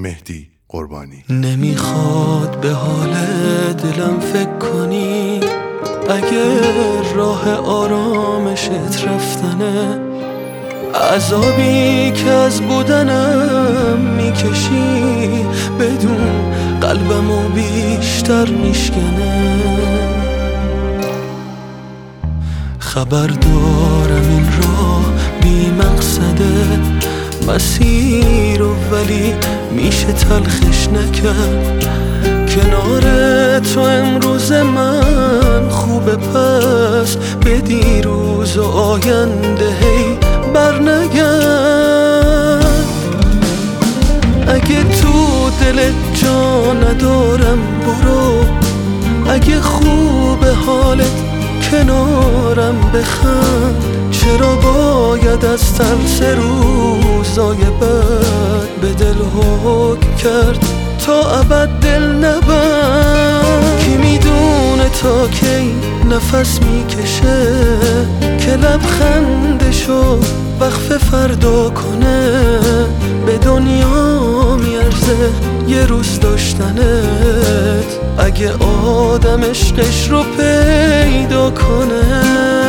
مهدی قربانی. نمیخواد به حال دلم فکر کنی، اگه راه آرامشت رفتنه، عذابی که از بودنم میکشی بدون قلبمو بیشتر میشکنه. خبر دارم این راه بی مقصده، مسیر و ولی میشه تلخش نکرد. کنار تو امروز من خوبه، پس به دیروز و آینده هی برنگرد. اگه تو دلت جا ندارم برو، اگه خوبه حالت کنارم بخند. چرا باید از ترس روزای بد به دل حکم کرد تا ابد دل نبند؟ کی میدونه تا کی نفس میکشه که لبخندشو وقف فردا کنه. به دنیا میارزه یه روز داشتنت، اگه آدم عشقش رو پیدا کنه.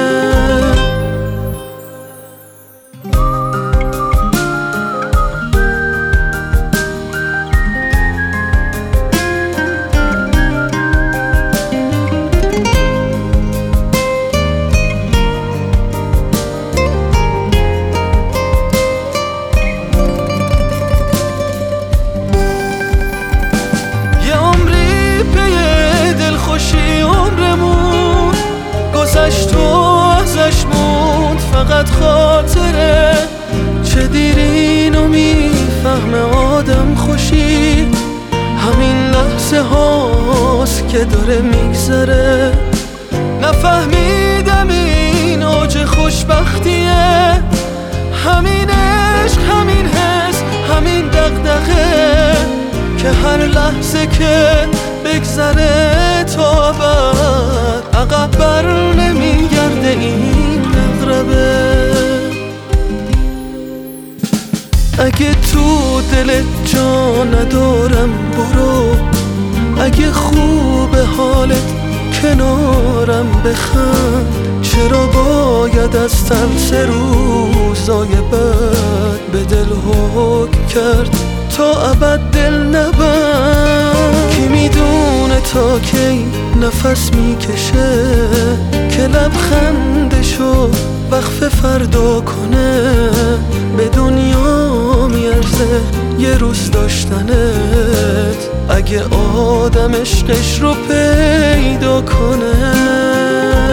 گذشت و ازش موند فقط خاطره، چه دیرینو میفهمه آدم خوشی. همین لحظه هاست که داره میگذره، نفهمیدم این اوج خوشبختیه. همین عشق، همین حس، همین دغدغه که هر لحظه که بگذره تا ابد عقب بر نمیگرده این عقربه. اگه تو دلت جا ندارم برو، اگه خوبه حالت کنارم بخند. چرا باید از ترس روزای بد به دل حکم کرد تا ابد دل نبند؟ کی میدونه تا کی نفس میکشه که لبخندشو وقف فردا کنه. به دنیا میارزه یه روز داشتنت، اگه آدم عشقش رو پیدا کنه.